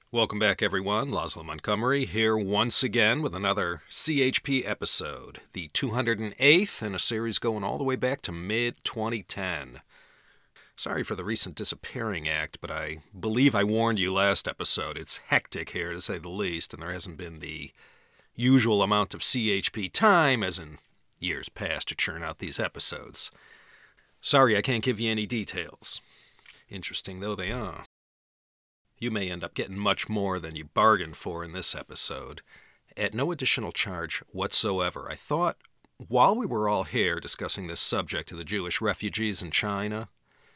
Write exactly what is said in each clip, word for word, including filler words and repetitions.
Welcome back, everyone. Laszlo Montgomery here once again with another C H P episode, the two hundred eighth in a series going all the way back to mid twenty ten. Sorry for the recent disappearing act, but I believe I warned you last episode. It's hectic here, to say the least, and there hasn't been the usual amount of C H P time, as in years past, to churn out these episodes. Sorry I can't give you any details. Interesting though they are. You may end up getting much more than you bargained for in this episode, at no additional charge whatsoever. I thought, while we were all here discussing this subject of the Jewish refugees in China,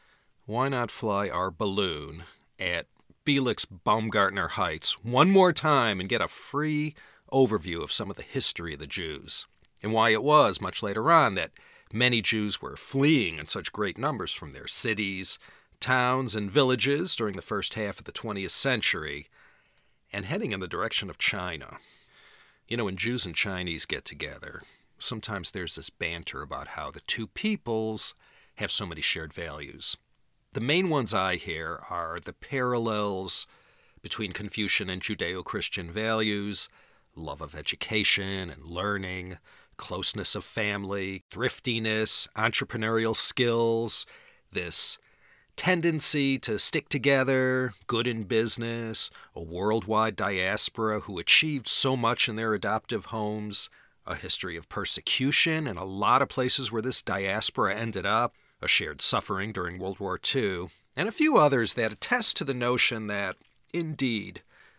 why not fly our balloon at Felix Baumgartner Heights one more time and get a free overview of some of the history of the Jews, and why it was, much later on, that many Jews were fleeing in such great numbers from their cities, towns, and villages during the first half of the twentieth century, and heading in the direction of China. You know, when Jews and Chinese get together, sometimes there's this banter about how the two peoples have so many shared values. The main ones I hear are the parallels between Confucian and Judeo-Christian values, love of education and learning, closeness of family, thriftiness, entrepreneurial skills, this tendency to stick together, good in business, a worldwide diaspora who achieved so much in their adoptive homes, a history of persecution in a lot of places where this diaspora ended up, a shared suffering during World War Two, and a few others that attest to the notion that, indeed,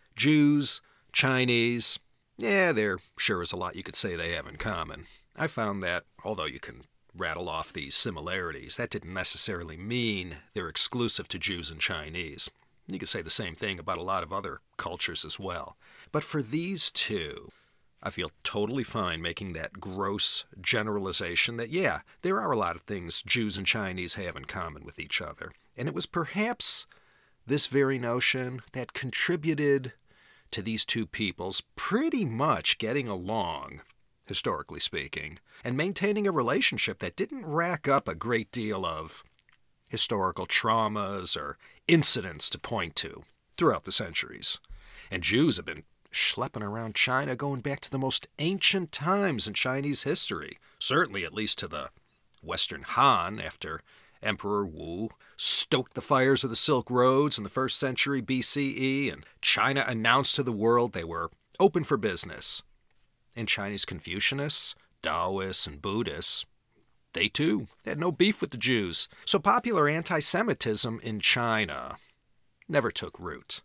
Jews, Chinese, yeah, there sure is a lot you could say they have in common. I found that, although you can rattle off these similarities, that didn't necessarily mean they're exclusive to Jews and Chinese. You could say the same thing about a lot of other cultures as well. But for these two, I feel totally fine making that gross generalization that, yeah, there are a lot of things Jews and Chinese have in common with each other. And it was perhaps this very notion that contributed to these two peoples pretty much getting along, historically speaking, and maintaining a relationship that didn't rack up a great deal of historical traumas or incidents to point to throughout the centuries. And Jews have been schlepping around China going back to the most ancient times in Chinese history, certainly at least to the Western Han after Emperor Wu stoked the fires of the Silk Roads in the first century B C E, and China announced to the world they were open for business. And Chinese Confucianists, Taoists, and Buddhists, they too had no beef with the Jews. So popular anti-Semitism in China never took root.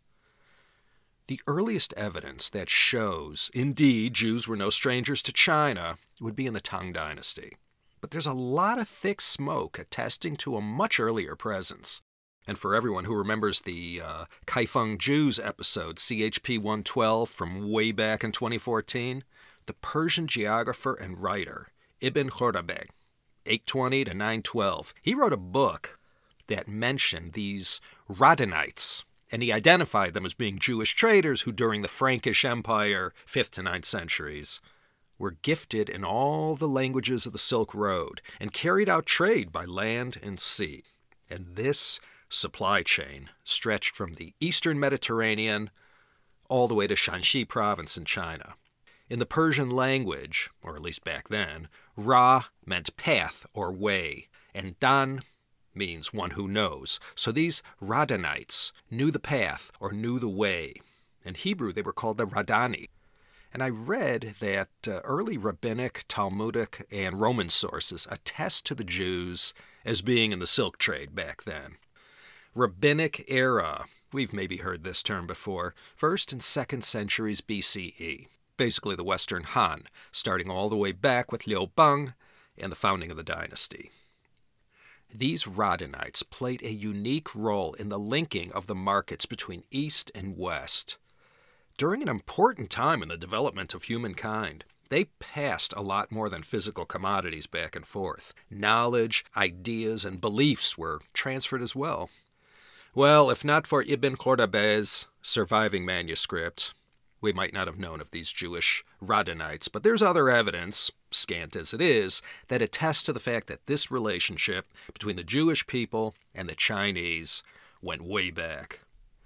The earliest evidence that shows, indeed, Jews were no strangers to China would be in the Tang Dynasty. But there's a lot of thick smoke attesting to a much earlier presence. And for everyone who remembers the uh, Kaifeng Jews episode, C H P one twelve, from way back in twenty fourteen, the Persian geographer and writer Ibn Khordadbeh, eight twenty to nine twelve, he wrote a book that mentioned these Radhanites, and he identified them as being Jewish traders who during the Frankish Empire, fifth to ninth centuries, were gifted in all the languages of the Silk Road and carried out trade by land and sea. And this supply chain stretched from the eastern Mediterranean all the way to Shanxi province in China. In the Persian language, or at least back then, Ra meant path or way, and Dan means one who knows. So these Radhanites knew the path or knew the way. In Hebrew, they were called the Radhani. And I read that uh, early rabbinic, Talmudic, and Roman sources attest to the Jews as being in the silk trade back then. Rabbinic era, we've maybe heard this term before, first and second centuries B C E. Basically the Western Han, starting all the way back with Liu Bang and the founding of the dynasty. These Radhanites played a unique role in the linking of the markets between East and West. During an important time in the development of humankind, they passed a lot more than physical commodities back and forth. Knowledge, ideas, and beliefs were transferred as well. Well, if not for Ibn Khordadbeh's surviving manuscript, we might not have known of these Jewish Radhanites, but there's other evidence, scant as it is, that attests to the fact that this relationship between the Jewish people and the Chinese went way back.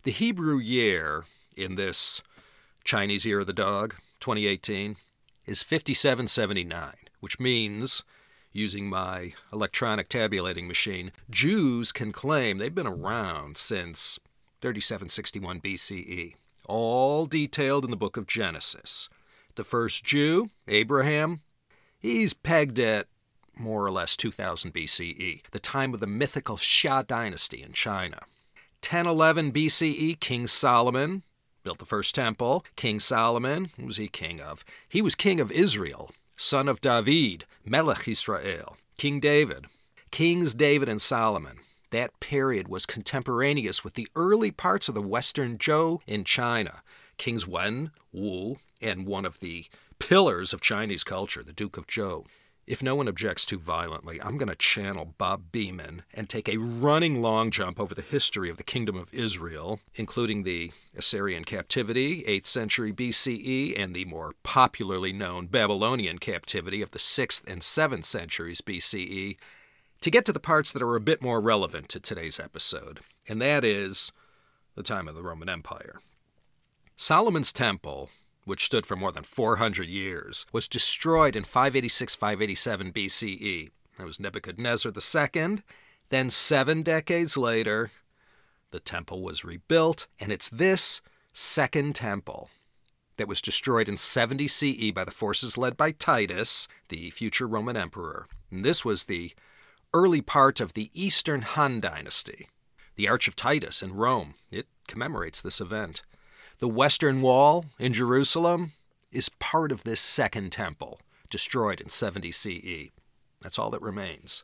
The Hebrew year in this Chinese Year of the Dog, twenty eighteen, is fifty-seven seventy-nine, which means, using my electronic tabulating machine, Jews can claim they've been around since thirty-seven sixty-one B C E, all detailed in the book of Genesis. The first Jew, Abraham, he's pegged at more or less two thousand B C E, the time of the mythical Xia dynasty in China. ten eleven B C E, King Solomon built the first temple. King Solomon, who was he king of? He was king of Israel, son of David, Melech Israel, King David. Kings David and Solomon. That period was contemporaneous with the early parts of the Western Zhou in China. Kings Wen, Wu, and one of the pillars of Chinese culture, the Duke of Zhou. If no one objects too violently, I'm going to channel Bob Beeman and take a running long jump over the history of the Kingdom of Israel, including the Assyrian captivity, eighth century B C E, and the more popularly known Babylonian captivity of the sixth and seventh centuries B C E, to get to the parts that are a bit more relevant to today's episode, and that is the time of the Roman Empire. Solomon's Temple, which stood for more than four hundred years, was destroyed in five eighty-six five eighty-seven B C E. That was Nebuchadnezzar the Second. Then seven decades later, the temple was rebuilt, and it's this second temple that was destroyed in seventy C E by the forces led by Titus, the future Roman emperor. And this was the early part of the Eastern Han Dynasty. The Arch of Titus in Rome, it commemorates this event. The Western Wall in Jerusalem is part of this second temple, destroyed in seventy C E. That's all that remains.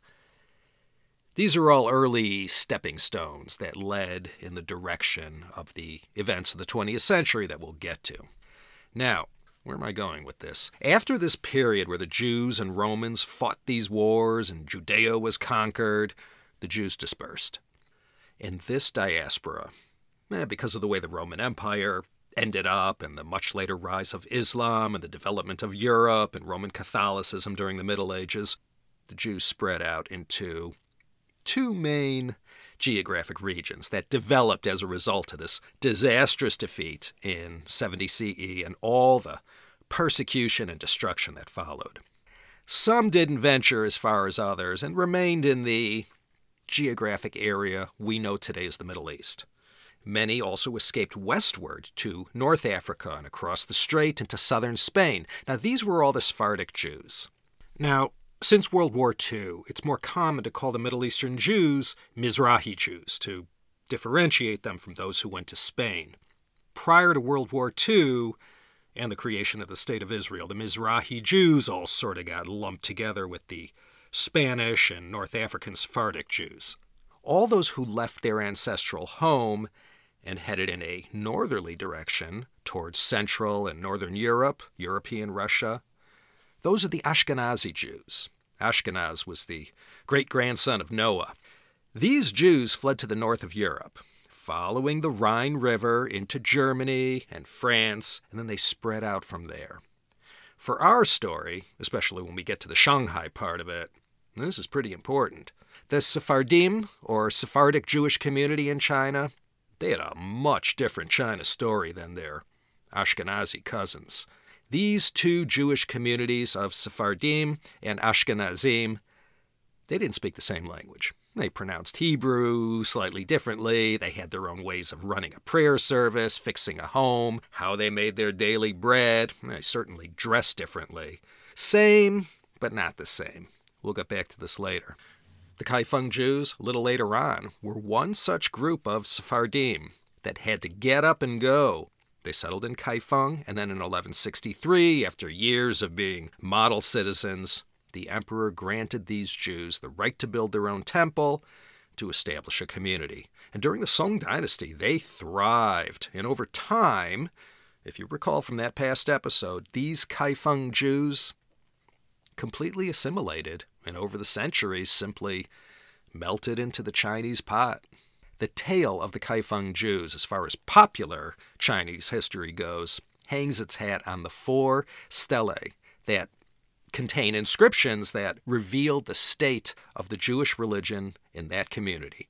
These are all early stepping stones that led in the direction of the events of the twentieth century that we'll get to. Now, where am I going with this? After this period where the Jews and Romans fought these wars and Judea was conquered, the Jews dispersed. And this diaspora, eh, because of the way the Roman Empire ended up and the much later rise of Islam and the development of Europe and Roman Catholicism during the Middle Ages, the Jews spread out into two main geographic regions that developed as a result of this disastrous defeat in seventy C E and all the persecution and destruction that followed. Some didn't venture as far as others and remained in the geographic area we know today as the Middle East. Many also escaped westward to North Africa and across the strait into southern Spain. Now, these were all the Sephardic Jews. Now, since World War Two, it's more common to call the Middle Eastern Jews Mizrahi Jews to differentiate them from those who went to Spain. Prior to World War Two and the creation of the State of Israel, the Mizrahi Jews all sort of got lumped together with the Spanish and North African Sephardic Jews. All those who left their ancestral home and headed in a northerly direction towards Central and Northern Europe, European Russia, those are the Ashkenazi Jews. Ashkenaz was the great-grandson of Noah. These Jews fled to the north of Europe, following the Rhine River into Germany and France, and then they spread out from there. For our story, especially when we get to the Shanghai part of it, and this is pretty important, the Sephardim, or Sephardic Jewish community in China, they had a much different China story than their Ashkenazi cousins. These two Jewish communities of Sephardim and Ashkenazim, they didn't speak the same language. They pronounced Hebrew slightly differently. They had their own ways of running a prayer service, fixing a home, how they made their daily bread. They certainly dressed differently. Same, but not the same. We'll get back to this later. The Kaifeng Jews, a little later on, were one such group of Sephardim that had to get up and go. They settled in Kaifeng, and then in eleven sixty-three, after years of being model citizens, the emperor granted these Jews the right to build their own temple to establish a community. And during the Song dynasty, they thrived. And over time, if you recall from that past episode, these Kaifeng Jews completely assimilated and over the centuries simply melted into the Chinese pot. The tale of the Kaifeng Jews, as far as popular Chinese history goes, hangs its hat on the four stelae that contain inscriptions that reveal the state of the Jewish religion in that community.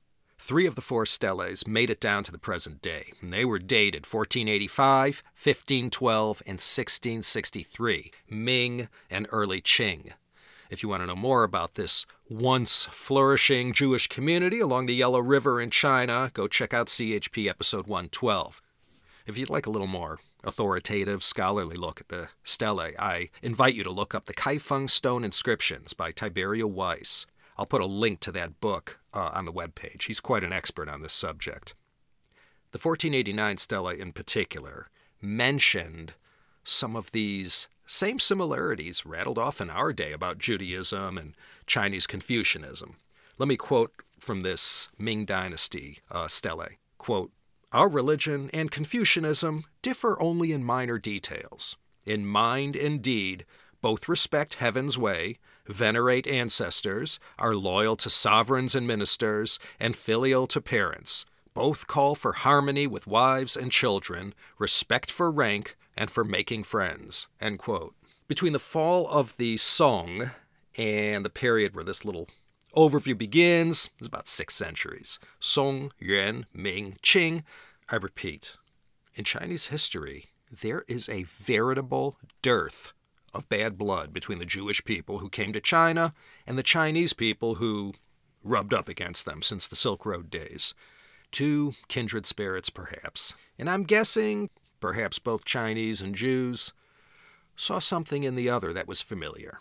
Three of the four steles made it down to the present day, and they were dated fourteen eighty-five, fifteen twelve, and sixteen sixty-three, Ming and early Qing. If you want to know more about this once flourishing Jewish community along the Yellow River in China, go check out C H P episode one twelve. If you'd like a little more authoritative, scholarly look at the stele, I invite you to look up the Kaifeng Stone Inscriptions by Tiberio Weiss. I'll put a link to that book uh, on the webpage. He's quite an expert on this subject. The fourteen eighty-nine stele in particular mentioned some of these same similarities rattled off in our day about Judaism and Chinese Confucianism. Let me quote from this Ming Dynasty uh, stele. Quote, "Our religion and Confucianism differ only in minor details. In mind and deed, both respect heaven's way, venerate ancestors, are loyal to sovereigns and ministers, and filial to parents. Both call for harmony with wives and children, respect for rank, and for making friends." End quote. Between the fall of the Song and the period where this little overview begins, is about six centuries. Song, Yuan, Ming, Qing. I repeat, in Chinese history, there is a veritable dearth of bad blood between the Jewish people who came to China and the Chinese people who rubbed up against them since the Silk Road days. Two kindred spirits, perhaps. And I'm guessing perhaps both Chinese and Jews saw something in the other that was familiar.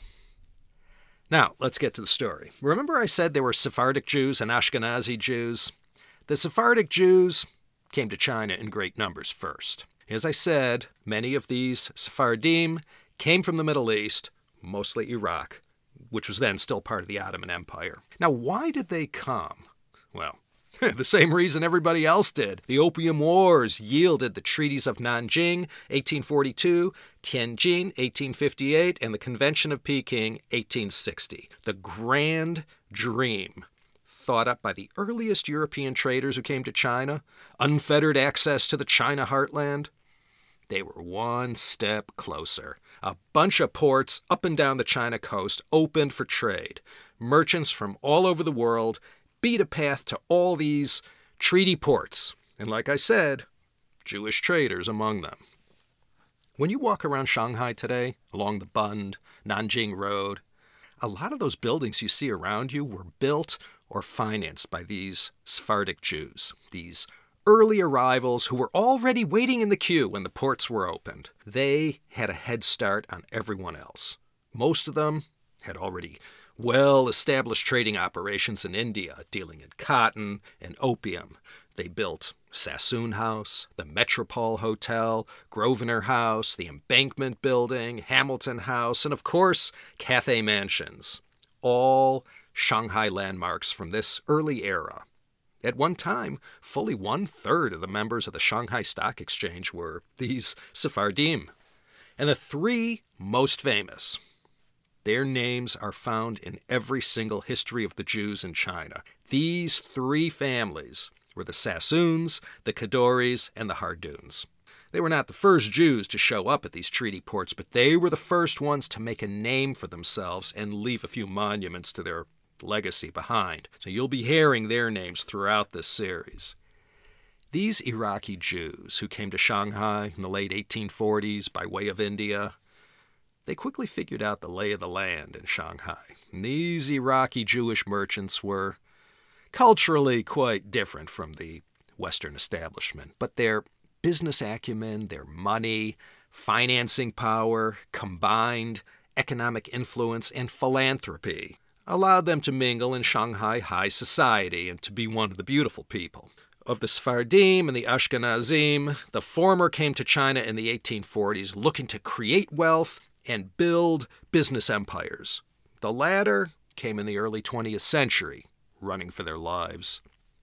Now, let's get to the story. Remember I said there were Sephardic Jews and Ashkenazi Jews? The Sephardic Jews came to China in great numbers first. As I said, many of these Sephardim came from the Middle East, mostly Iraq, which was then still part of the Ottoman Empire. Now, why did they come? Well, the same reason everybody else did. The Opium Wars yielded the treaties of Nanjing, eighteen forty-two, Tianjin, eighteen fifty-eight, and the Convention of Peking, eighteen sixty. The grand dream thought up by the earliest European traders who came to China, unfettered access to the China heartland. They were one step closer. A bunch of ports up and down the China coast opened for trade. Merchants from all over the world beat a path to all these treaty ports. And like I said, Jewish traders among them. When you walk around Shanghai today, along the Bund, Nanjing Road, a lot of those buildings you see around you were built or financed by these Sephardic Jews, these early arrivals who were already waiting in the queue when the ports were opened. They had a head start on everyone else. Most of them had already well-established trading operations in India, dealing in cotton and opium. They built Sassoon House, the Metropole Hotel, Grosvenor House, the Embankment Building, Hamilton House, and of course, Cathay Mansions. All Shanghai landmarks from this early era. At one time, fully one-third of the members of the Shanghai Stock Exchange were these Sephardim. And the three most famous, their names are found in every single history of the Jews in China. These three families were the Sassoons, the Kadoris, and the Harduns. They were not the first Jews to show up at these treaty ports, but they were the first ones to make a name for themselves and leave a few monuments to their legacy behind. So you'll be hearing their names throughout this series. These Iraqi Jews who came to Shanghai in the late eighteen forties by way of India, they quickly figured out the lay of the land in Shanghai. And these Iraqi Jewish merchants were culturally quite different from the Western establishment, but their business acumen, their money, financing power, combined economic influence, and philanthropy allowed them to mingle in Shanghai high society and to be one of the beautiful people. Of the Sephardim and the Ashkenazim, the former came to China in the eighteen forties looking to create wealth and build business empires. The latter came in the early twentieth century, running for their lives.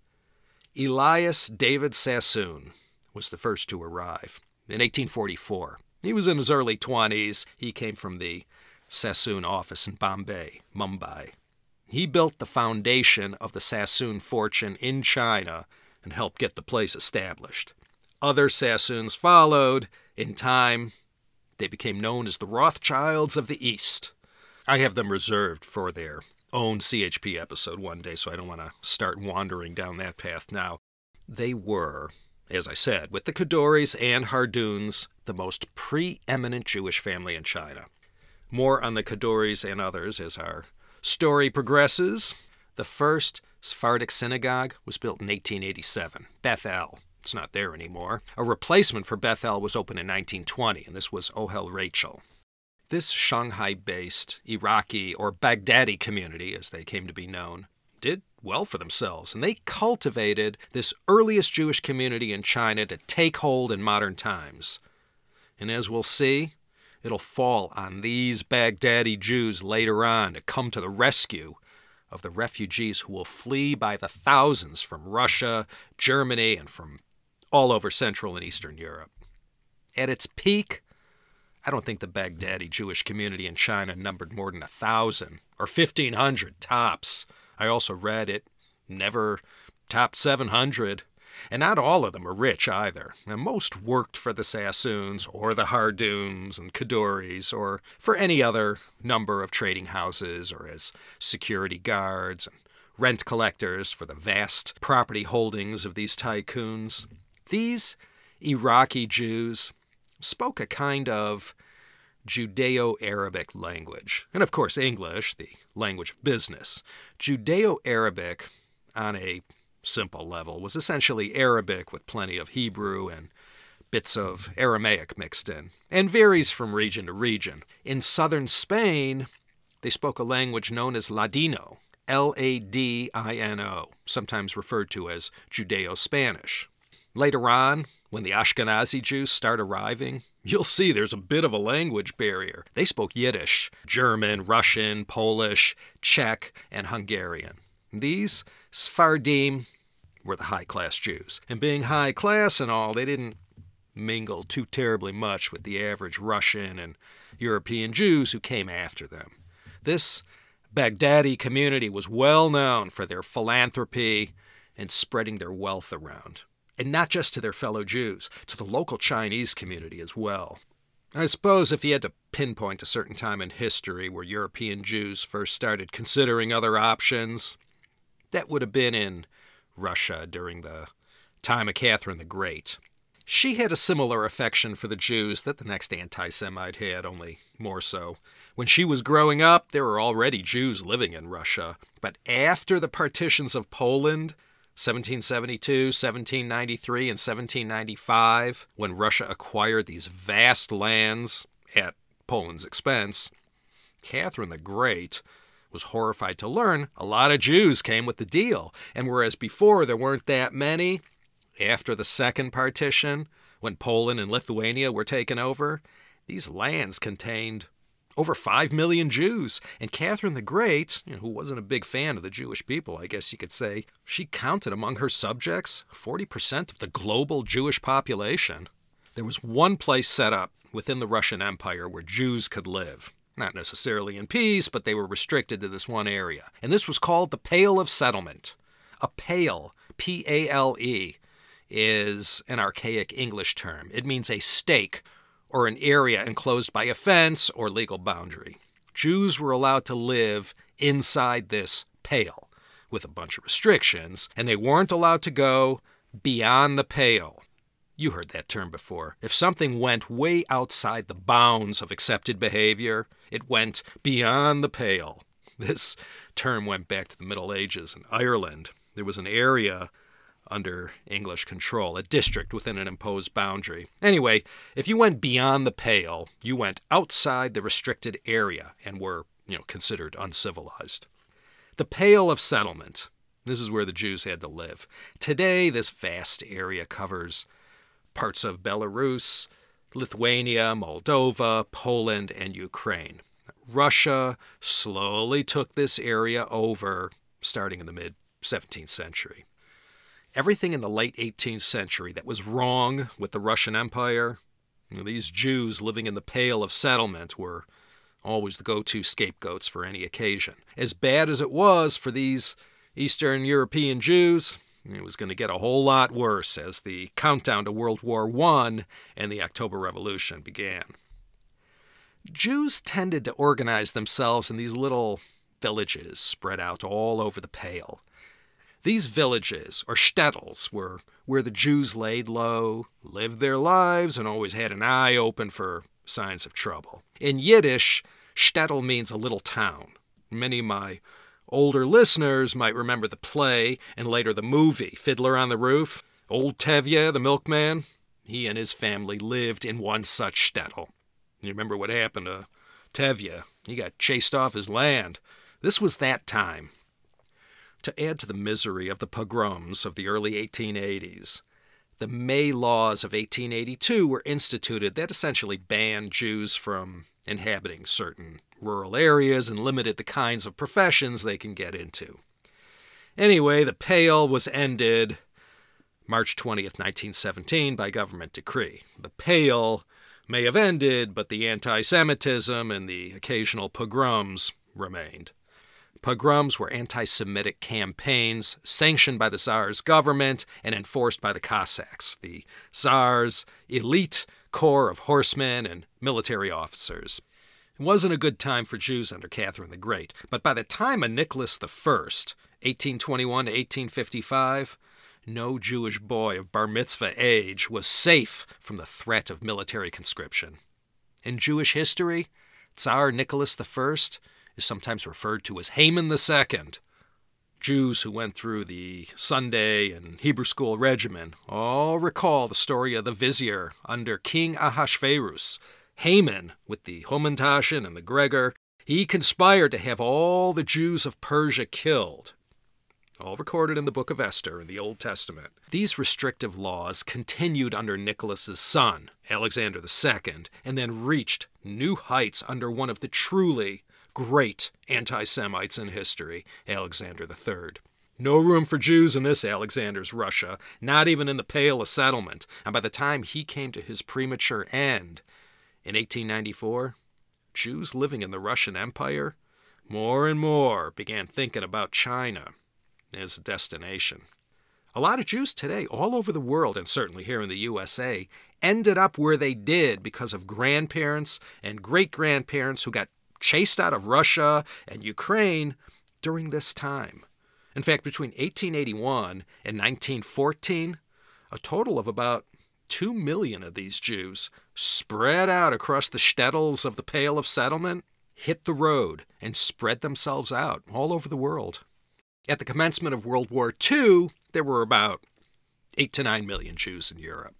Elias David Sassoon was the first to arrive in eighteen forty-four. He was in his early twenties. He came from the Sassoon office in Bombay, Mumbai. He built the foundation of the Sassoon fortune in China and helped get the place established. Other Sassoons followed. In time, they became known as the Rothschilds of the East. I have them reserved for their own C H P episode one day, so I don't want to start wandering down that path now. They were, as I said, with the Khaduris and Harduns, the most preeminent Jewish family in China. More on the Khaduris and others as our story progresses. The first Sephardic synagogue was built in eighteen eighty-seven, Beth El. It's not there anymore. A replacement for Beth El was opened in nineteen twenty, and this was Ohel Rachel. This Shanghai-based Iraqi or Baghdadi community, as they came to be known, did well for themselves, and they cultivated this earliest Jewish community in China to take hold in modern times. And as we'll see, it'll fall on these Baghdadi Jews later on to come to the rescue of the refugees who will flee by the thousands from Russia, Germany, and from all over Central and Eastern Europe. At its peak, I don't think the Baghdadi Jewish community in China numbered more than a thousand or fifteen hundred tops. I also read it never topped seven hundred. And not all of them are rich either. And most worked for the Sassoons or the Harduns and Khaduris or for any other number of trading houses or as security guards and rent collectors for the vast property holdings of these tycoons. These Iraqi Jews spoke a kind of Judeo-Arabic language. And of course English, the language of business. Judeo-Arabic on a simple level was essentially Arabic with plenty of Hebrew and bits of Aramaic mixed in, and varies from region to region. In southern Spain, they spoke a language known as Ladino, L A D I N O, sometimes referred to as Judeo-Spanish. Later on, when the Ashkenazi Jews start arriving, you'll see there's a bit of a language barrier. They spoke Yiddish, German, Russian, Polish, Czech, and Hungarian. These Sephardim were the high-class Jews. And being high-class and all, they didn't mingle too terribly much with the average Russian and European Jews who came after them. This Baghdadi community was well known for their philanthropy and spreading their wealth around. And not just to their fellow Jews, to the local Chinese community as well. I suppose if you had to pinpoint a certain time in history where European Jews first started considering other options, that would have been in Russia during the time of Catherine the Great. She had a similar affection for the Jews that the next anti-Semite had, only more so. When she was growing up, there were already Jews living in Russia. But after the partitions of Poland, seventeen seventy-two, seventeen ninety-three, and seventeen ninety-five, when Russia acquired these vast lands at Poland's expense, Catherine the Great was horrified to learn a lot of Jews came with the deal. And whereas before there weren't that many, after the second partition, when Poland and Lithuania were taken over, these lands contained over five million Jews. And Catherine the Great, you know, who wasn't a big fan of the Jewish people, I guess you could say, she counted among her subjects forty percent of the global Jewish population. There was one place set up within the Russian Empire where Jews could live. Not necessarily in peace, but they were restricted to this one area. And this was called the Pale of Settlement. A pale, P A L E, is an archaic English term. It means a stake or an area enclosed by a fence or legal boundary. Jews were allowed to live inside this pale with a bunch of restrictions, and they weren't allowed to go beyond the pale. You heard that term before. If something went way outside the bounds of accepted behavior, it went beyond the pale. This term went back to the Middle Ages in Ireland. There was an area under English control, a district within an imposed boundary. Anyway, if you went beyond the pale, you went outside the restricted area and were, you know, considered uncivilized. The Pale of Settlement. This is where the Jews had to live. Today, this vast area covers parts of Belarus, Lithuania, Moldova, Poland, and Ukraine. Russia slowly took this area over starting in the mid-seventeenth century. Everything in the late eighteenth century that was wrong with the Russian Empire, you know, these Jews living in the Pale of Settlement were always the go-to scapegoats for any occasion. As bad as it was for these Eastern European Jews, it was going to get a whole lot worse as the countdown to World War One and the October Revolution began. Jews tended to organize themselves in these little villages spread out all over the Pale. These villages, or shtetls, were where the Jews laid low, lived their lives, and always had an eye open for signs of trouble. In Yiddish, shtetl means a little town. Many of my older listeners might remember the play and later the movie, Fiddler on the Roof. Old Tevye, the milkman, he and his family lived in one such shtetl. You remember what happened to Tevye? He got chased off his land. This was that time. To add to the misery of the pogroms of the early eighteen eighties, the May Laws of eighteen eighty-two were instituted that essentially banned Jews from inhabiting certain rural areas and limited the kinds of professions they can get into. Anyway, the Pale was ended March twentieth, nineteen seventeen by government decree. The Pale may have ended, but the anti-Semitism and the occasional pogroms remained. Pogroms were anti-Semitic campaigns sanctioned by the Tsar's government and enforced by the Cossacks, the Tsar's elite corps of horsemen and military officers. It wasn't a good time for Jews under Catherine the Great, but by the time of Nicholas the First, eighteen twenty-one to eighteen fifty-five, no Jewish boy of bar mitzvah age was safe from the threat of military conscription. In Jewish history, Tsar Nicholas the First is sometimes referred to as Haman the Second. Jews who went through the Sunday and Hebrew school regimen all recall the story of the vizier under King Ahasuerus. Haman, with the Hamantashen and the Gregor, he conspired to have all the Jews of Persia killed. All recorded in the book of Esther in the Old Testament. These restrictive laws continued under Nicholas's son, Alexander the Second, and then reached new heights under one of the truly great anti-Semites in history, Alexander the Third. No room for Jews in this Alexander's Russia, not even in the Pale of Settlement, and by the time he came to his premature end in eighteen ninety-four, Jews living in the Russian Empire more and more began thinking about China as a destination. A lot of Jews today, all over the world, and certainly here in the U S A, ended up where they did because of grandparents and great-grandparents who got chased out of Russia and Ukraine during this time. In fact, between eighteen eighty-one and nineteen fourteen, a total of about two million of these Jews spread out across the shtetls of the Pale of Settlement, hit the road, and spread themselves out all over the world. At the commencement of World War Two, there were about eight to nine million Jews in Europe.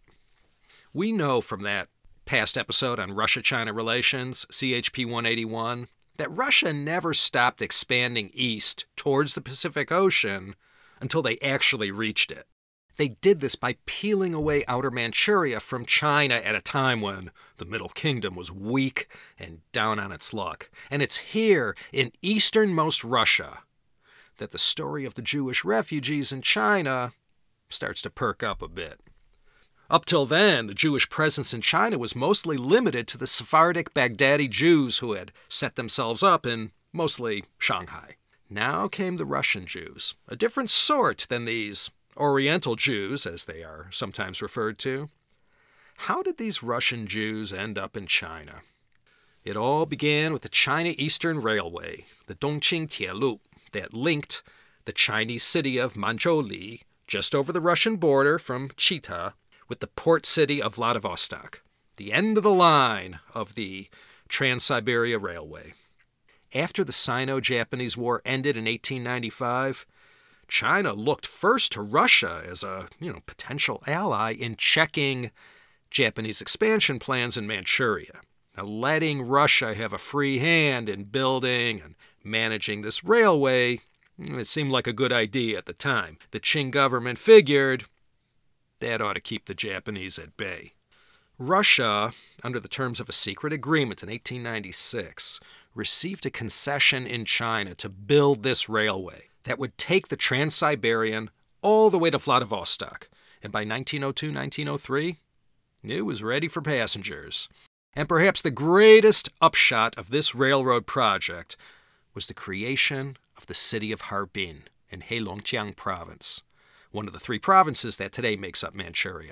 We know from that past episode on Russia-China relations, C H P one eighty-one, that Russia never stopped expanding east towards the Pacific Ocean until they actually reached it. They did this by peeling away Outer Manchuria from China at a time when the Middle Kingdom was weak and down on its luck. And it's here in easternmost Russia that the story of the Jewish refugees in China starts to perk up a bit. Up till then, the Jewish presence in China was mostly limited to the Sephardic Baghdadi Jews who had set themselves up in mostly Shanghai. Now came the Russian Jews, a different sort than these Oriental Jews, as they are sometimes referred to. How did these Russian Jews end up in China? It all began with the China Eastern Railway, the Dongqing Tielu, that linked the Chinese city of Manzhouli, just over the Russian border from Chita, with the port city of Vladivostok, the end of the line of the Trans-Siberia Railway. After the Sino-Japanese War ended in eighteen ninety-five, China looked first to Russia as a, you know, potential ally in checking Japanese expansion plans in Manchuria. Now, letting Russia have a free hand in building and managing this railway, it seemed like a good idea at the time. The Qing government figured that ought to keep the Japanese at bay. Russia, under the terms of a secret agreement in eighteen ninety-six, received a concession in China to build this railway that would take the Trans-Siberian all the way to Vladivostok. And by nineteen oh two, nineteen oh three, it was ready for passengers. And perhaps the greatest upshot of this railroad project was the creation of the city of Harbin in Heilongjiang province, one of the three provinces that today makes up Manchuria.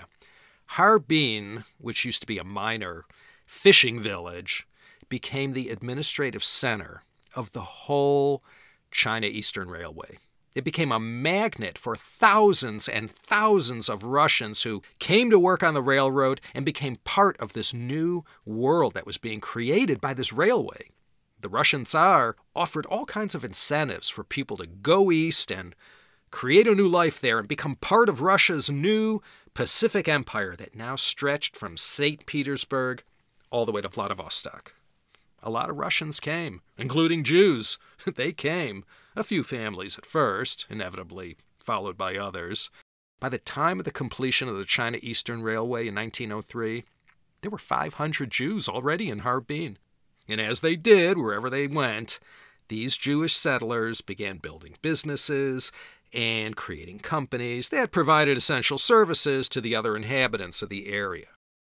Harbin, which used to be a minor fishing village, became the administrative center of the whole China Eastern Railway. It became a magnet for thousands and thousands of Russians who came to work on the railroad and became part of this new world that was being created by this railway. The Russian Tsar offered all kinds of incentives for people to go east and create a new life there and become part of Russia's new Pacific Empire that now stretched from Saint Petersburg all the way to Vladivostok. A lot of Russians came, including Jews. They came. A few families at first, inevitably followed by others. By the time of the completion of the China Eastern Railway in nineteen oh three, there were five hundred Jews already in Harbin. And as they did, wherever they went, these Jewish settlers began building businesses and creating companies that provided essential services to the other inhabitants of the area.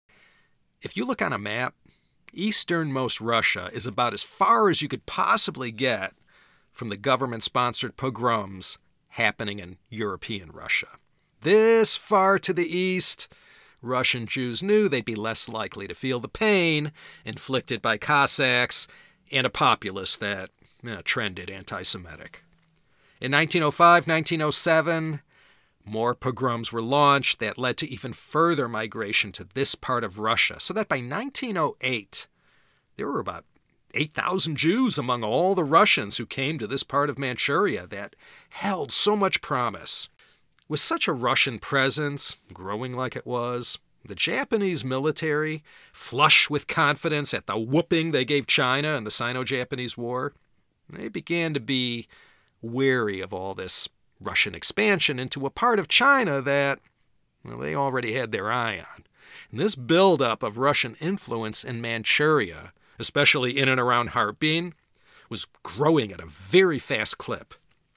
If you look on a map, easternmost Russia is about as far as you could possibly get from the government-sponsored pogroms happening in European Russia. This far to the east, Russian Jews knew they'd be less likely to feel the pain inflicted by Cossacks and a populace that you know, trended anti-Semitic. In nineteen oh five, nineteen oh seven, more pogroms were launched that led to even further migration to this part of Russia, so that by nineteen oh eight, there were about eight thousand Jews among all the Russians who came to this part of Manchuria that held so much promise. With such a Russian presence, growing like it was, the Japanese military, flush with confidence at the whooping they gave China in the Sino-Japanese War, they began to be wary of all this Russian expansion into a part of China that well, they already had their eye on. And this buildup of Russian influence in Manchuria, especially in and around Harbin, was growing at a very fast clip.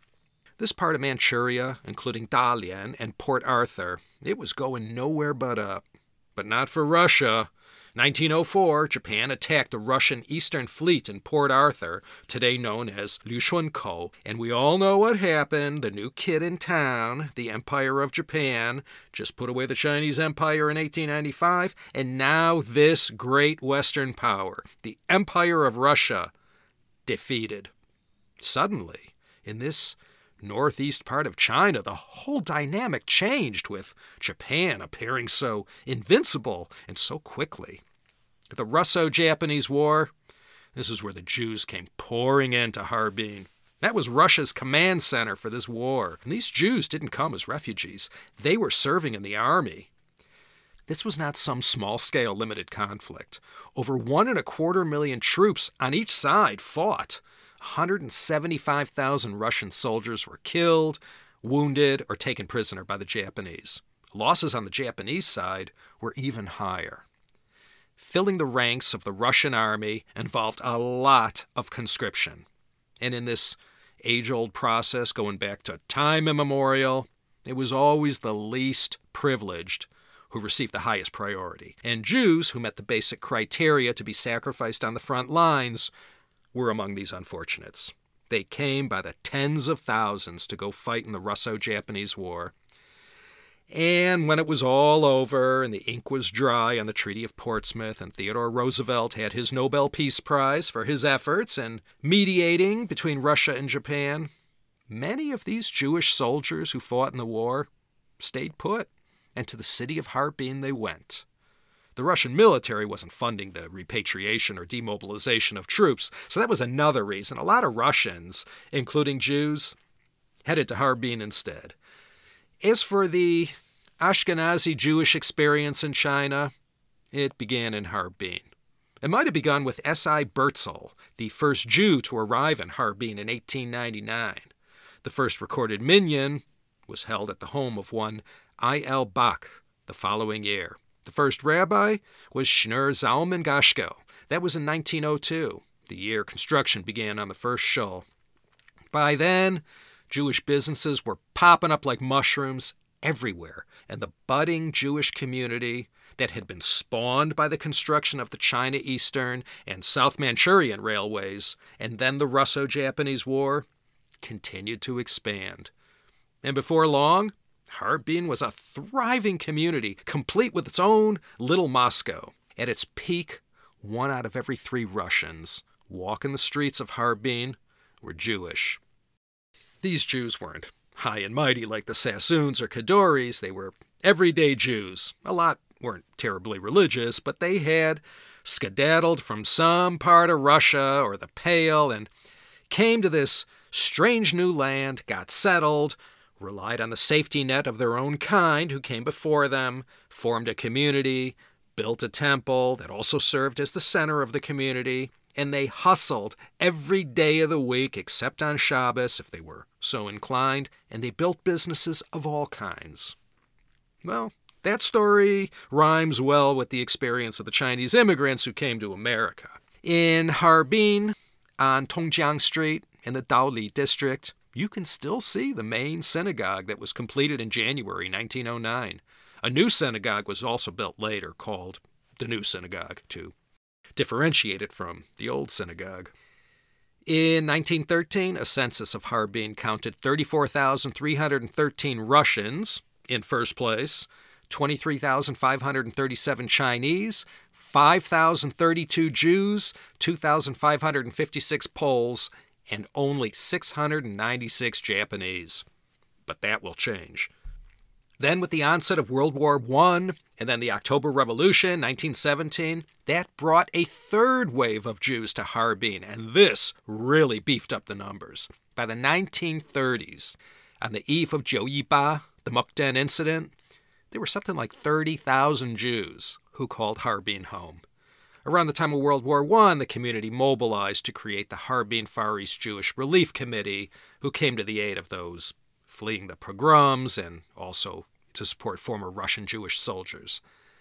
This part of Manchuria, including Dalian and Port Arthur, it was going nowhere but up. But not for Russia. nineteen oh four, Japan attacked the Russian Eastern Fleet in Port Arthur, today known as Liushunkou, and we all know what happened. The new kid in town, the Empire of Japan, just put away the Chinese Empire in eighteen ninety-five, and now this great Western power, the Empire of Russia, defeated. Suddenly, in this northeast part of China, the whole dynamic changed, with Japan appearing so invincible and so quickly. The Russo-Japanese War, this is where the Jews came pouring into Harbin. That was Russia's command center for this war. And these Jews didn't come as refugees. They were serving in the army. This was not some small-scale limited conflict. Over one and a quarter million troops on each side fought. one hundred seventy-five thousand Russian soldiers were killed, wounded, or taken prisoner by the Japanese. Losses on the Japanese side were even higher. Filling the ranks of the Russian army involved a lot of conscription. And in this age-old process going back to time immemorial, it was always the least privileged who received the highest priority. And Jews, who met the basic criteria to be sacrificed on the front lines, were among these unfortunates. They came by the tens of thousands to go fight in the Russo-Japanese War. And when it was all over and the ink was dry on the Treaty of Portsmouth and Theodore Roosevelt had his Nobel Peace Prize for his efforts in mediating between Russia and Japan, many of these Jewish soldiers who fought in the war stayed put, and to the city of Harbin they went. The Russian military wasn't funding the repatriation or demobilization of troops, so that was another reason. A lot of Russians, including Jews, headed to Harbin instead. As for the Ashkenazi Jewish experience in China, it began in Harbin. It might have begun with S I Bertzel, the first Jew to arrive in Harbin in eighteen ninety-nine. The first recorded minyan was held at the home of one I L Bach the following year. The first rabbi was Schneur Zalman Gashkel. That was in nineteen oh two, the year construction began on the first shul. By then, Jewish businesses were popping up like mushrooms everywhere, and the budding Jewish community that had been spawned by the construction of the China Eastern and South Manchurian railways, and then the Russo-Japanese War, continued to expand. And before long, Harbin was a thriving community, complete with its own little Moscow. At its peak, one out of every three Russians walking the streets of Harbin were Jewish. these Jews weren't high and mighty like the Sassoons or Kadoris. They were everyday Jews. A lot weren't terribly religious, but they had skedaddled from some part of Russia or the Pale and came to this strange new land, got settled, relied on the safety net of their own kind who came before them, formed a community, built a temple that also served as the center of the community, and they hustled every day of the week except on Shabbos if they were so inclined, and they built businesses of all kinds. Well, that story rhymes well with the experience of the Chinese immigrants who came to America. In Harbin, on Tongjiang Street in the Daoli district, you can still see the main synagogue that was completed in January nineteen oh nine. A new synagogue was also built later, called the New Synagogue, to differentiate it from the old synagogue. In nineteen thirteen, a census of Harbin counted thirty-four thousand three hundred thirteen Russians in first place, twenty-three thousand five hundred thirty-seven Chinese, five thousand thirty-two Jews, two thousand five hundred fifty-six Poles, and only six hundred ninety-six Japanese. But that will change. Then with the onset of World War One and then the October Revolution, nineteen seventeen, that brought a third wave of Jews to Harbin, and this really beefed up the numbers. By the nineteen thirties, on the eve of Joiba, the Mukden incident, there were something like thirty thousand Jews who called Harbin home. Around the time of World War One, the community mobilized to create the Harbin Far East Jewish Relief Committee, who came to the aid of those fleeing the pogroms and also to support former Russian Jewish soldiers.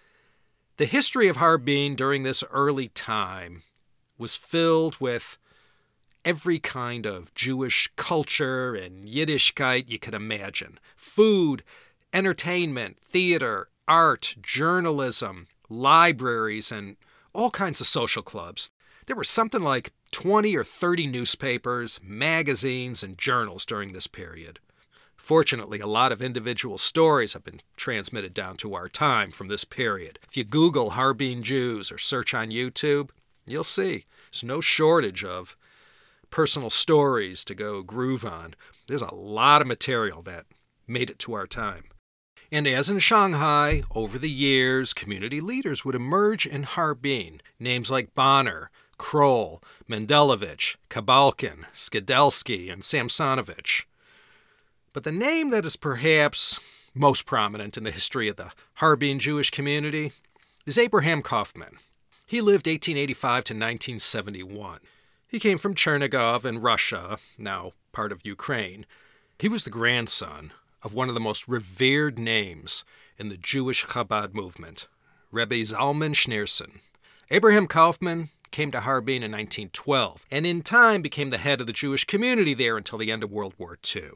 The history of Harbin during this early time was filled with every kind of Jewish culture and Yiddishkeit you could imagine. Food, entertainment, theater, art, journalism, libraries, and all kinds of social clubs. There were something like twenty or thirty newspapers, magazines, and journals during this period. Fortunately, a lot of individual stories have been transmitted down to our time from this period. If you Google Harbin Jews or search on YouTube, you'll see there's no shortage of personal stories to go groove on. There's a lot of material that made it to our time. And as in Shanghai, over the years, community leaders would emerge in Harbin. Names like Bonner, Kroll, Mendelovich, Kabalkin, Skidelsky, and Samsonovich. But the name that is perhaps most prominent in the history of the Harbin Jewish community is Abraham Kaufman. He lived eighteen eighty-five to nineteen seventy-one. He came from Chernigov in Russia, now part of Ukraine. He was the grandson of one of the most revered names in the Jewish Chabad movement, Rebbe Zalman Schneerson. Abraham Kaufman came to Harbin in nineteen twelve, and in time became the head of the Jewish community there until the end of World War Two.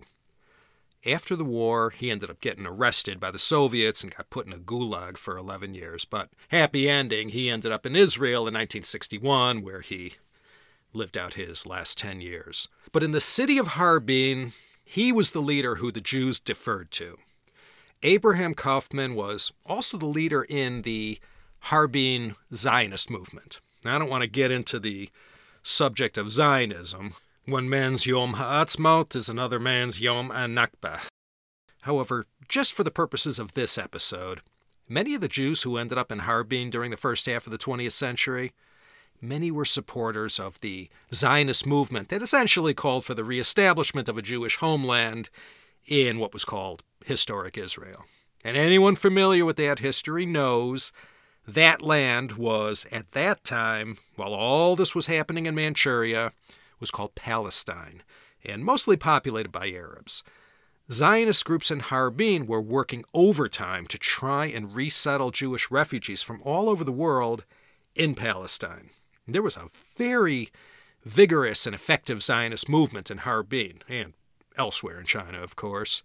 After the war, he ended up getting arrested by the Soviets and got put in a gulag for eleven years, but happy ending, he ended up in Israel in nineteen sixty-one, where he lived out his last ten years. But in the city of Harbin, he was the leader who the Jews deferred to. Abraham Kaufman was also the leader in the Harbin Zionist movement. Now, I don't want to get into the subject of Zionism. One man's Yom Ha'atzmaut is another man's Yom HaNakba. However, just for the purposes of this episode, many of the Jews who ended up in Harbin during the first half of the twentieth century, many were supporters of the Zionist movement that essentially called for the reestablishment of a Jewish homeland in what was called historic Israel. And anyone familiar with that history knows that land was, at that time, while all this was happening in Manchuria, was called Palestine, and mostly populated by Arabs. Zionist groups in Harbin were working overtime to try and resettle Jewish refugees from all over the world in Palestine. There was a very vigorous and effective Zionist movement in Harbin, and elsewhere in China, of course.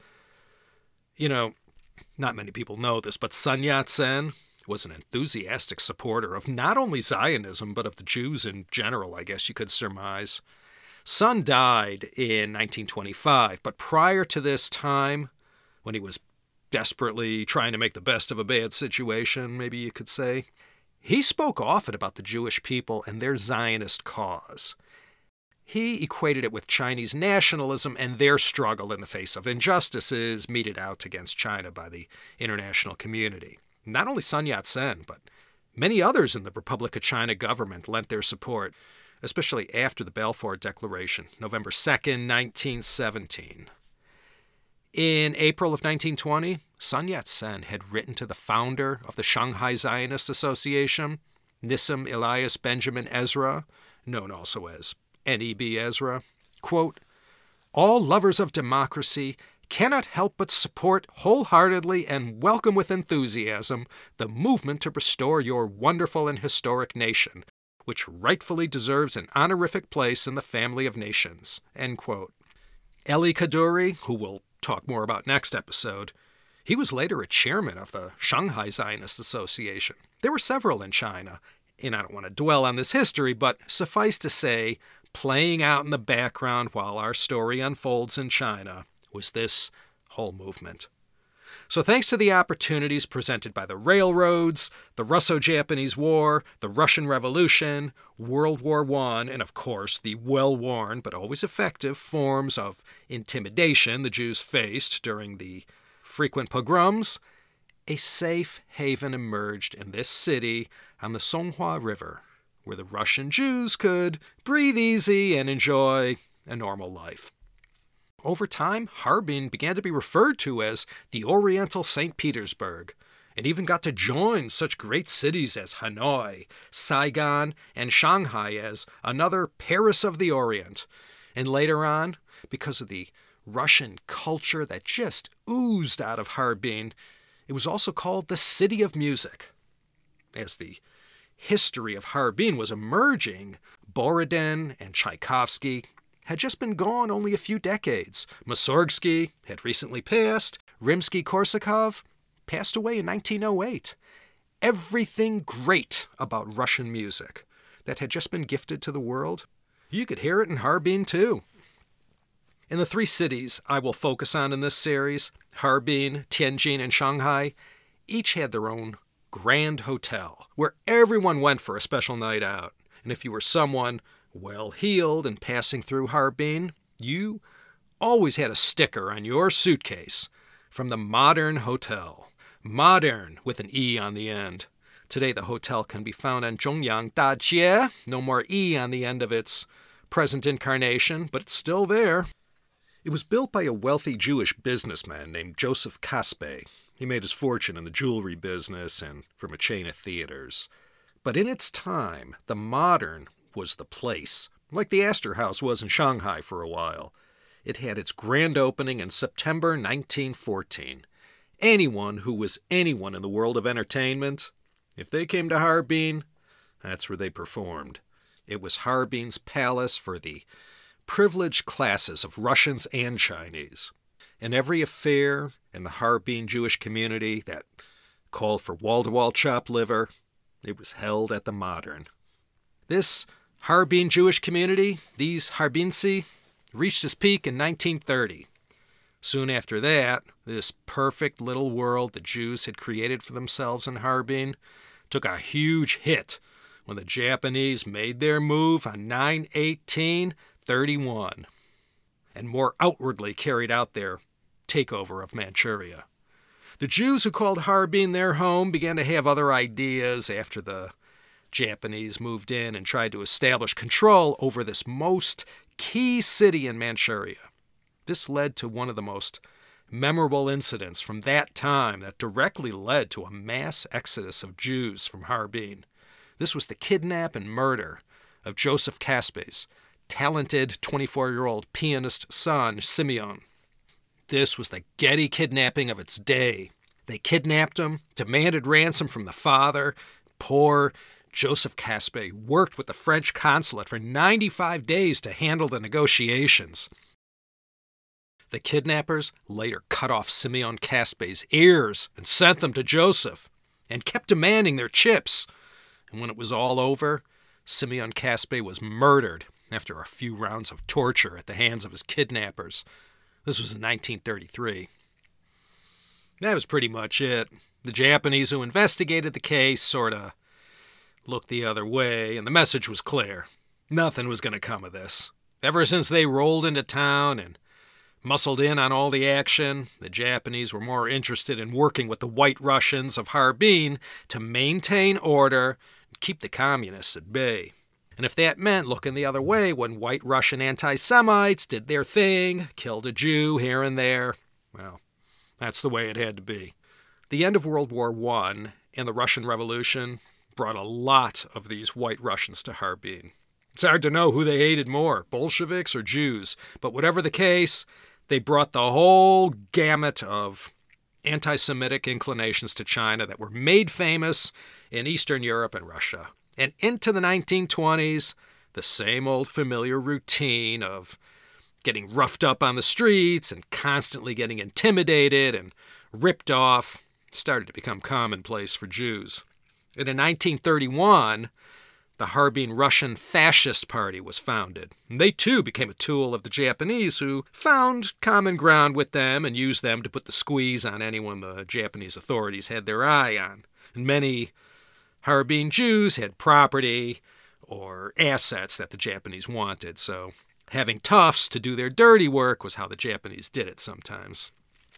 You know, not many people know this, but Sun Yat-sen was an enthusiastic supporter of not only Zionism, but of the Jews in general, I guess you could surmise. Sun died in nineteen twenty-five, but prior to this time, when he was desperately trying to make the best of a bad situation, maybe you could say, he spoke often about the Jewish people and their Zionist cause. He equated it with Chinese nationalism and their struggle in the face of injustices meted out against China by the international community. Not only Sun Yat-sen, but many others in the Republic of China government lent their support, especially after the Balfour Declaration, November second, nineteen seventeen. In April of nineteen twenty, Sun Yat-sen had written to the founder of the Shanghai Zionist Association, Nissim Elias Benjamin Ezra, known also as N E B Ezra, quote, "All lovers of democracy cannot help but support wholeheartedly and welcome with enthusiasm the movement to restore your wonderful and historic nation, which rightfully deserves an honorific place in the family of nations." End quote. Eli Kaduri, who we'll talk more about next episode, he was later a chairman of the Shanghai Zionist Association. There were several in China, and I don't want to dwell on this history, but suffice to say, playing out in the background while our story unfolds in China was this whole movement. So thanks to the opportunities presented by the railroads, the Russo-Japanese War, the Russian Revolution, World War One, and of course the well-worn but always effective forms of intimidation the Jews faced during the frequent pogroms, a safe haven emerged in this city on the Songhua River, where the Russian Jews could breathe easy and enjoy a normal life. Over time, Harbin began to be referred to as the Oriental Saint Petersburg, and even got to join such great cities as Hanoi, Saigon, and Shanghai as another Paris of the Orient. And later on, because of the Russian culture that just oozed out of Harbin, it was also called the City of Music. As the history of Harbin was emerging, Borodin and Tchaikovsky had just been gone only a few decades. Mussorgsky had recently passed. Rimsky-Korsakov passed away in nineteen oh eight. Everything great about Russian music that had just been gifted to the world, you could hear it in Harbin too. In the three cities I will focus on in this series, Harbin, Tianjin, and Shanghai, each had their own grand hotel where everyone went for a special night out. And if you were someone well-heeled and passing through Harbin, you always had a sticker on your suitcase from the Modern Hotel. Modern with an E on the end. Today the hotel can be found on Zhongyang Dajie. No more E on the end of its present incarnation, but it's still there. It was built by a wealthy Jewish businessman named Joseph Kaspe. He made his fortune in the jewelry business and from a chain of theaters. But in its time, the Modern was the place, like the Astor House was in Shanghai for a while. It had its grand opening in September nineteen fourteen. Anyone who was anyone in the world of entertainment, if they came to Harbin, that's where they performed. It was Harbin's palace for the privileged classes of Russians and Chinese. And every affair in the Harbin Jewish community that called for wall-to-wall chopped liver, it was held at the Modern. This Harbin Jewish community, these Harbinsi, reached its peak in nineteen thirty. Soon after that, this perfect little world the Jews had created for themselves in Harbin took a huge hit when the Japanese made their move on nine eighteen thirty-one and more outwardly carried out their takeover of Manchuria. The Jews who called Harbin their home began to have other ideas after the Japanese moved in and tried to establish control over this most key city in Manchuria. This led to one of the most memorable incidents from that time that directly led to a mass exodus of Jews from Harbin. This was the kidnap and murder of Joseph Kaspe's talented twenty-four-year-old pianist son, Simeon. This was the Getty kidnapping of its day. They kidnapped him, demanded ransom from the father. Poor Joseph Kaspe worked with the French consulate for ninety-five days to handle the negotiations. The kidnappers later cut off Simeon Kaspe's ears and sent them to Joseph, and kept demanding their chips. And when it was all over, Simeon Kaspe was murdered after a few rounds of torture at the hands of his kidnappers. This was in nineteen thirty-three. That was pretty much it. The Japanese who investigated the case sort of looked the other way, and the message was clear. Nothing was going to come of this. Ever since they rolled into town and muscled in on all the action, the Japanese were more interested in working with the White Russians of Harbin to maintain order and keep the communists at bay. And if that meant looking the other way when White Russian anti-Semites did their thing, killed a Jew here and there, well, that's the way it had to be. The end of World War One and the Russian Revolution brought a lot of these White Russians to Harbin. It's hard to know who they hated more, Bolsheviks or Jews, but whatever the case, they brought the whole gamut of anti-Semitic inclinations to China that were made famous in Eastern Europe and Russia. And into the nineteen twenties, the same old familiar routine of getting roughed up on the streets and constantly getting intimidated and ripped off started to become commonplace for Jews. And in nineteen thirty-one, the Harbin Russian Fascist Party was founded. And they too became a tool of the Japanese, who found common ground with them and used them to put the squeeze on anyone the Japanese authorities had their eye on. And many Harbin Jews had property or assets that the Japanese wanted, so having toughs to do their dirty work was how the Japanese did it sometimes.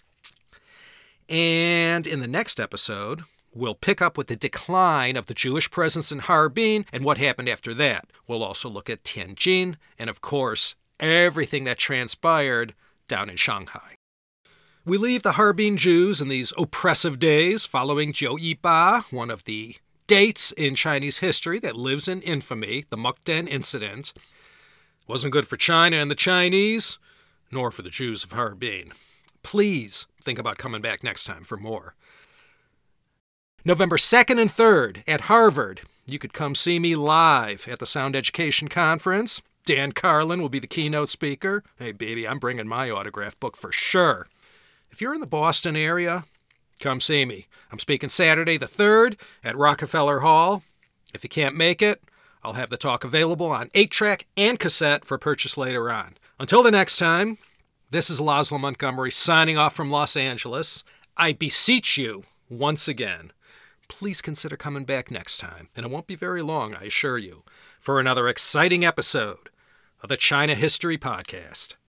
And in the next episode, we'll pick up with the decline of the Jewish presence in Harbin and what happened after that. We'll also look at Tianjin and, of course, everything that transpired down in Shanghai. We leave the Harbin Jews in these oppressive days following Jiu Yiba, one of the dates in Chinese history that lives in infamy, the Mukden incident. Wasn't good for China and the Chinese, nor for the Jews of Harbin. Please think about coming back next time for more. November second and third at Harvard. You could come see me live at the Sound Education Conference. Dan Carlin will be the keynote speaker. Hey, baby, I'm bringing my autograph book for sure. If you're in the Boston area, come see me. I'm speaking Saturday the third at Rockefeller Hall. If you can't make it, I'll have the talk available on eight track and cassette for purchase later on. Until the next time, this is Laszlo Montgomery signing off from Los Angeles. I beseech you, once again, please consider coming back next time, and it won't be very long, I assure you, for another exciting episode of the China History Podcast.